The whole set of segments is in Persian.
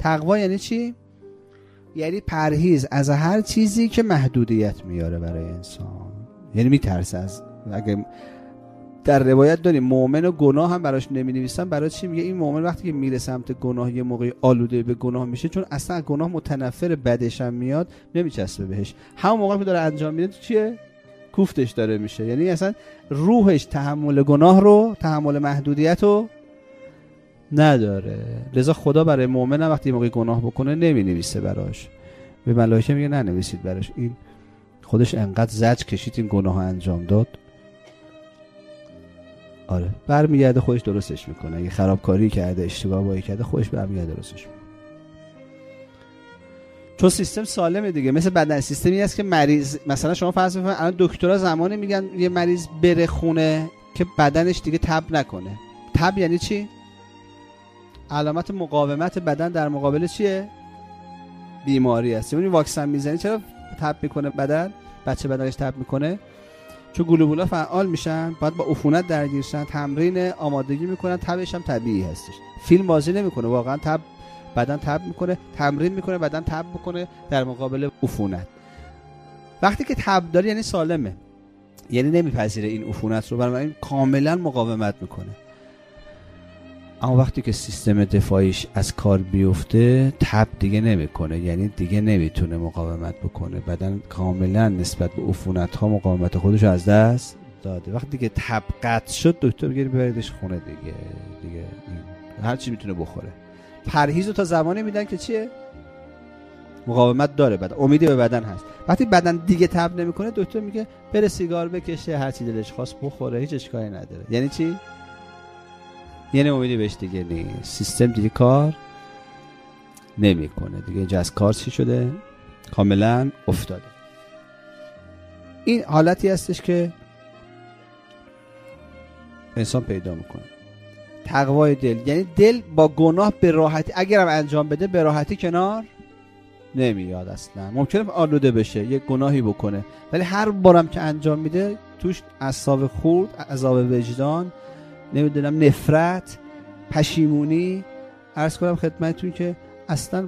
تقوا یعنی چی؟ یعنی پرهیز از هر چیزی که محدودیت میاره برای انسان. یعنی میترسه از، اگه در روایت داریم مؤمن و گناه هم براش نمی‌نویسن، برای چی؟ میگه این مؤمن وقتی که میره سمت گناه یه موقعی آلوده به گناه میشه، چون اصلا گناه متنفر، بدش هم میاد، نمیچسبه بهش. همون موقعی که داره انجام میده چیه؟ کوفتش داره میشه. یعنی اصلا روحش تحمل گناه رو، تحمل محدودیت رو نداره. لذا خدا برای مؤمن هم وقتی موقعی گناه بکنه نمی‌نویسه براش. به ملائکه میگه ننویسید براش، این خودش انقدر زجر کشید این گناه انجام داد. آره، برمیگرده خودش درستش میکنه. اگه خرابکاری کرده، اشتباه بایی کرده، خودش برمیگرده درستش میکنه. چون سیستم سالمه دیگه. مثل بدن سیستمی هست که مریض، مثلا شما فرض بفرمایید الان دکترها زمانی میگن یه مریض بره خونه که بدنش دیگه تب نکنه. تب یعنی چی؟ علامت مقاومت بدن در مقابل چیه؟ بیماری است. یعنی واکسن میزنی چرا تب میکنه بدن؟ بچه بدنش تب میکنه چون گلوبولا فعال میشن، بعد با عفونت درگیرشن، تمرین آمادگی میکنن، تبش هم طبیعی هستش. فیلم بازی نمیکنه، واقعا تب بدن تب میکنه، تمرین میکنه بدن تب میکنه در مقابل عفونت. وقتی که تب داره یعنی سالمه، یعنی نمیپذیره این عفونت رو، بنابراین کاملا مقاومت میکنه. اما وقتی که سیستم دفاعیش از کار بیفته تب دیگه نمیکنه، یعنی دیگه نمیتونه مقاومت بکنه. بدن کاملا نسبت به عفونت ها مقاومت خودش از دست داده. وقتی که تب قطع شد دکتر بگیره ببریدش خونه دیگه هر چی میتونه بخوره. پرهیز رو تا زمانی میدن که چیه؟ مقاومت داره بدن، امیدی به بدن هست. وقتی بدن دیگه تب نمیکنه دکتر میگه بره سیگار بکشه، هر چی دلش خواست بخوره، هیچ اشکالی نداره. یعنی چی؟ یعنی امیدی بهش دیگه نیست. سیستم دیگه کار نمیکنه دیگه. اینجا از کار چی شده؟ کاملا افتاده. این حالتی هستش که انسان پیدا میکنه. تقوای دل یعنی دل با گناه به راحتی، اگرم انجام بده به راحتی کنار نمیاد. اصلا ممکنه آلوده بشه، یک گناهی بکنه، ولی هر بارم که انجام میده توش اعصاب خورد، عذاب وجدان، نمیدونم نفرت، پشیمونی، عرض کنم خدمتتون که اصلا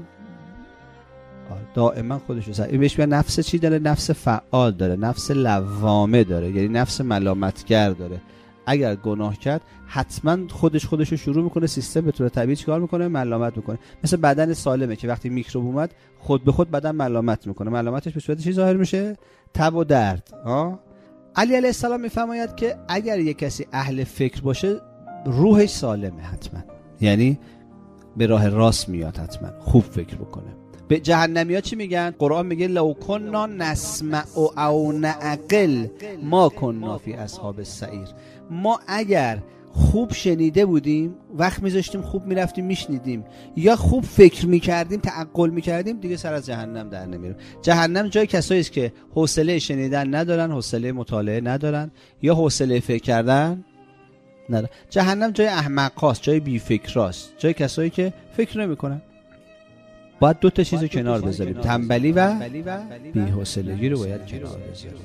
دائما خودشو این بهش میگن نفس چی داره؟ نفس فعال داره، نفس لوامه داره، یعنی نفس ملامتگر داره. اگر گناه کرد حتما خودشو شروع میکنه سیستم به طور طبیعی چیکار میکنه؟ ملامت میکنه. مثل بدن سالمه که وقتی میکروب اومد خود به خود بدن ملامت میکنه. ملامتش به صورت چی ظاهر میشه؟ تب و درد. علی علیه السلام میفرماید که اگر یک کسی اهل فکر باشه روحش سالمه حتما، یعنی به راه راست میاد، حتما خوب فکر بکنه. به جهنمی‌ها چی میگن؟ قرآن میگه لو کنا نسمع او نعقل ما کنا فی اصحاب السعیر. ما اگر خوب شنیده بودیم، وقت میذاشتیم خوب میرفتیم میشنیدیم، یا خوب فکر میکردیم، تعقل میکردیم، دیگه سر از جهنم در نمیریم. جهنم جای کسایی است که حوصله شنیدن ندارن، حوصله مطالعه ندارن، یا حوصله فکر کردن ندارن. جهنم جای احمقاست، جای بی فکراست، جای کسایی که فکر نمیکنن. باید دو تا چیزو کنار بذاریم، تنبلی و بی‌حوصلگی رو باید کنار بذاریم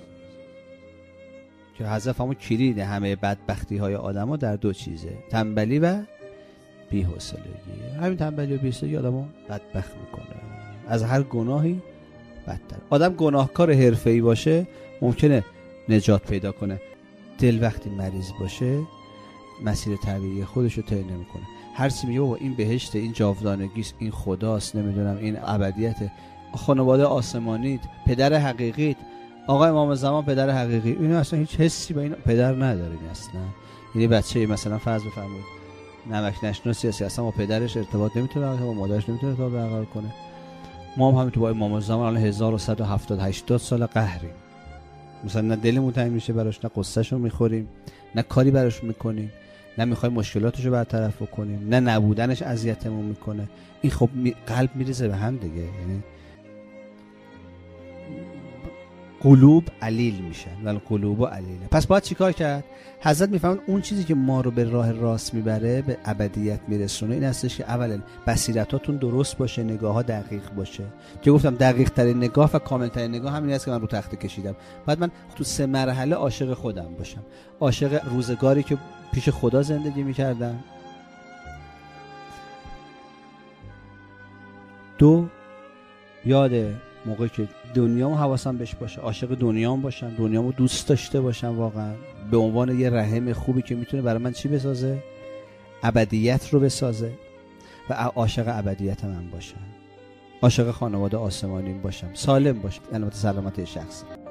که حذف همون کلید همه بدبختی های آدم ها در دو چیزه، تنبلی و بی‌حوصلگی. همین تنبلی و بی‌حوصلگی آدم ها بدبخت میکنه، از هر گناهی بدتر. آدم گناهکار حرفه‌ای باشه ممکنه نجات پیدا کنه، دل وقتی مریض باشه مسیر طبیعی خودش رو طی نمیکنه. هر چی میگه بابا این بهشت، این جاودانگیست، این خداست، نمیدونم این ابدیت، خانواده آسمانیت، پدر حقیقیت، آقا امام زمان پدر حقیقی، اینا اصلا هیچ حسی با این پدر ندارین اصلا. یعنی بچه مثلا فرض بفرمایید نمک نشناسی اصلا با پدرش ارتباط نمیتونه، با مادرش نمیتونه ارتباط برقرار کنه. ما هم همینطور با امام زمان الان 1170 80 سال قهریم، مثلا نه دلمون تنگ میشه براش، نه قصه‌شو میخوریم، نه کاری براش میکنیم، نه میخوایم مشکلاتشو برطرف بکنیم، نه نبودنش اذیتمون میکنه. این خب قلب میریزه به هم دیگه، یعنی قلوب علیل میشن ولی قلوب علیله. پس باید چیکار کرد؟ حضرت میفهمن اون چیزی که ما رو به راه راست میبره، به ابدیت میرسونه، این هستش که اولا بصیرتاتون درست باشه، نگاه ها دقیق باشه. که گفتم دقیق ترین نگاه و کامل ترین نگاه همین است که من رو تخته کشیدم. بعد من تو 3 مرحله عاشق خودم باشم، عاشق روزگاری که پیش خدا زندگی میکردم، 2 یاد موقعی که دنیامو حواسم بهش باشه، عاشق دنیام باشم، دنیامو دوست داشته باشم واقعا، به عنوان یه رحم خوبی که میتونه برای من چی بسازه؟ ابدیت رو بسازه و عاشق ابدیت من باشم، عاشق خانواده آسمانیم باشم، سالم باشم، البته سلامت شخصی.